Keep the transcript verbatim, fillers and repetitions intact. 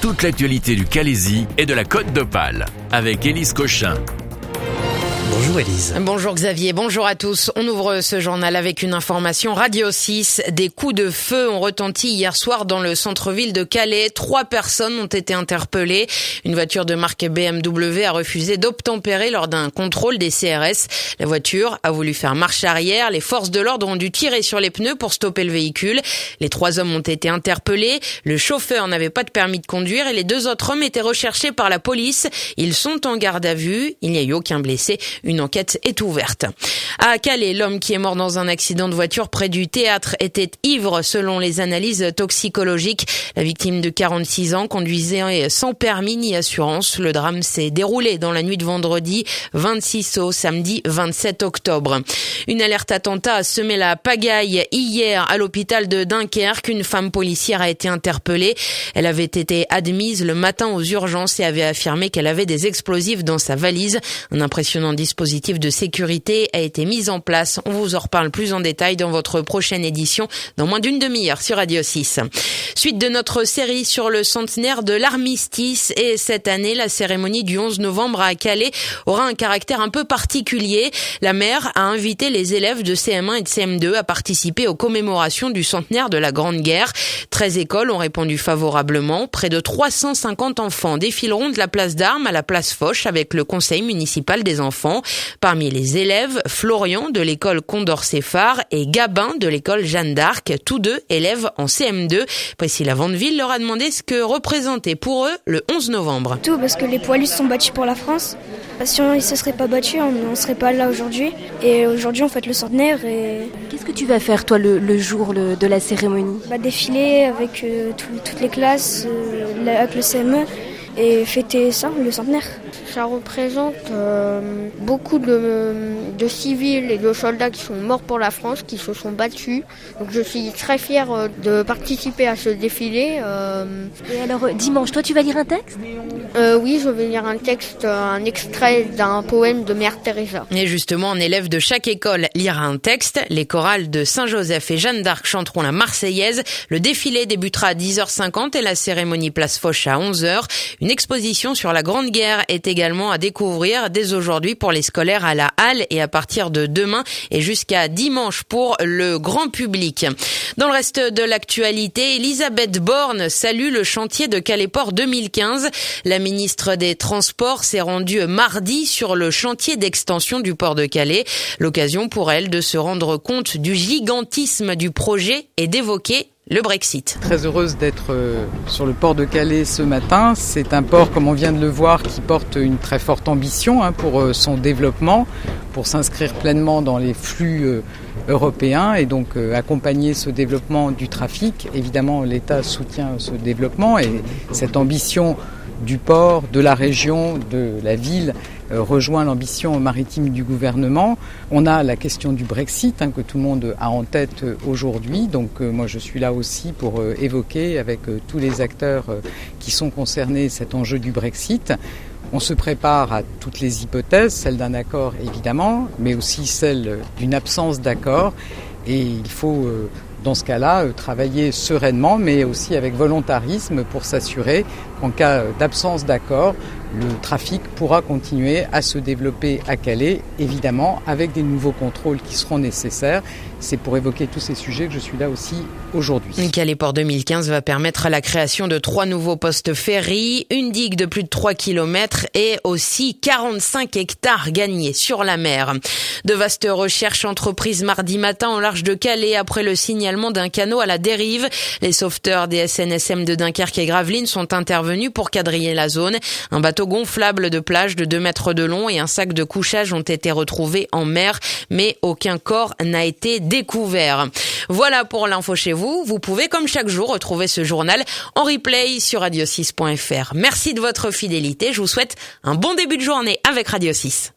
toute l'actualité du Calaisis et de la Côte d'Opale avec Élise Cochin. Bonjour Élise. Bonjour Xavier, bonjour à tous. On ouvre ce journal avec une information Radio six. Des coups de feu ont retenti hier soir dans le centre-ville de Calais. Trois personnes ont été interpellées. Une voiture de marque B M W a refusé d'obtempérer lors d'un contrôle des C R S. La voiture a voulu faire marche arrière. Les forces de l'ordre ont dû tirer sur les pneus pour stopper le véhicule. Les trois hommes ont été interpellés. Le chauffeur n'avait pas de permis de conduire et les deux autres hommes étaient recherchés par la police. Ils sont en garde à vue. Il n'y a eu aucun blessé. Une enquête est ouverte. À Calais, l'homme qui est mort dans un accident de voiture près du théâtre était ivre selon les analyses toxicologiques. La victime de quarante-six ans conduisait sans permis ni assurance. Le drame s'est déroulé dans la nuit de vendredi vingt-six au samedi vingt-sept octobre. Une alerte attentat a semé la pagaille hier à l'hôpital de Dunkerque. Une femme policière a été interpellée. Elle avait été admise le matin aux urgences et avait affirmé qu'elle avait des explosifs dans sa valise. Un impressionnant dispositif de sécurité a été mis en place. On vous en reparle plus en détail dans votre prochaine édition dans moins d'une demi-heure sur Radio six. Suite de notre série sur le centenaire de l'armistice et cette année, la cérémonie du onze novembre à Calais aura un caractère un peu particulier. La maire a invité les élèves de C M un et de C M deux à participer aux commémorations du centenaire de la Grande Guerre. treize écoles ont répondu favorablement. Près de trois cent cinquante enfants défileront de la place d'Armes à la place Foch avec le conseil municipal des enfants. Parmi les élèves, Florian de l'école Condorcet-Phare et Gabin de l'école Jeanne d'Arc, tous deux élèves en C M deux. Priscilla Vandeville leur a demandé ce que représentait pour eux le onze novembre. Tout parce que les poilus se sont battus pour la France. Si on ne se serait pas battus, on ne serait pas là aujourd'hui. Et aujourd'hui, on fête le centenaire. Et... Qu'est-ce que tu vas faire, toi, le, le jour le, de la cérémonie ? Bah, défiler avec euh, tout, toutes les classes, euh, avec le C M E. Et fêter ça, le centenaire. Ça représente euh, beaucoup de, de civils et de soldats qui sont morts pour la France, qui se sont battus. Donc je suis très fière de participer à ce défilé. Euh... Et alors dimanche, toi tu vas lire un texte ? euh, Oui, je vais lire un texte, un extrait d'un poème de Mère Teresa. Et justement, un élève de chaque école lira un texte. Les chorales de Saint-Joseph et Jeanne d'Arc chanteront la Marseillaise. Le défilé débutera à dix heures cinquante et la cérémonie place Foch à onze heures. Une exposition sur la Grande Guerre est également à découvrir dès aujourd'hui pour les scolaires à la Halle et à partir de demain et jusqu'à dimanche pour le grand public. Dans le reste de l'actualité, Elisabeth Borne salue le chantier de Calais-Port deux mille quinze. La ministre des Transports s'est rendue mardi sur le chantier d'extension du port de Calais. L'occasion pour elle de se rendre compte du gigantisme du projet et d'évoquer le Brexit. Très heureuse d'être sur le port de Calais ce matin. C'est un port, comme on vient de le voir, qui porte une très forte ambition hein, pour son développement, pour s'inscrire pleinement dans les flux européens et donc euh, accompagner ce développement du trafic. Évidemment, l'État soutient ce développement et cette ambition du port, de la région, de la ville, euh, rejoint l'ambition maritime du gouvernement. On a la question du Brexit hein, que tout le monde a en tête euh, aujourd'hui. Donc euh, moi je suis là aussi pour euh, évoquer avec euh, tous les acteurs euh, qui sont concernés cet enjeu du Brexit. On se prépare à toutes les hypothèses, celle d'un accord évidemment, mais aussi celle d'une absence d'accord. Et il faut euh, dans ce cas-là, travailler sereinement, mais aussi avec volontarisme pour s'assurer qu'en cas d'absence d'accord, le trafic pourra continuer à se développer à Calais, évidemment, avec des nouveaux contrôles qui seront nécessaires. C'est pour évoquer tous ces sujets que je suis là aussi aujourd'hui. Calais-Port deux mille quinze va permettre la création de trois nouveaux postes ferry, une digue de plus de trois kilomètres et aussi quarante-cinq hectares gagnés sur la mer. De vastes recherches entreprises mardi matin au large de Calais après le signalement d'un canot à la dérive. Les sauveteurs des S N S M de Dunkerque et Gravelines sont intervenus pour quadriller la zone. Un bateau gonflable de plage de deux mètres de long et un sac de couchage ont été retrouvés en mer, mais aucun corps n'a été découvert. Voilà pour l'info chez vous. Vous pouvez, comme chaque jour, retrouver ce journal en replay sur radio six point f r. Merci de votre fidélité. Je vous souhaite un bon début de journée avec Radio six.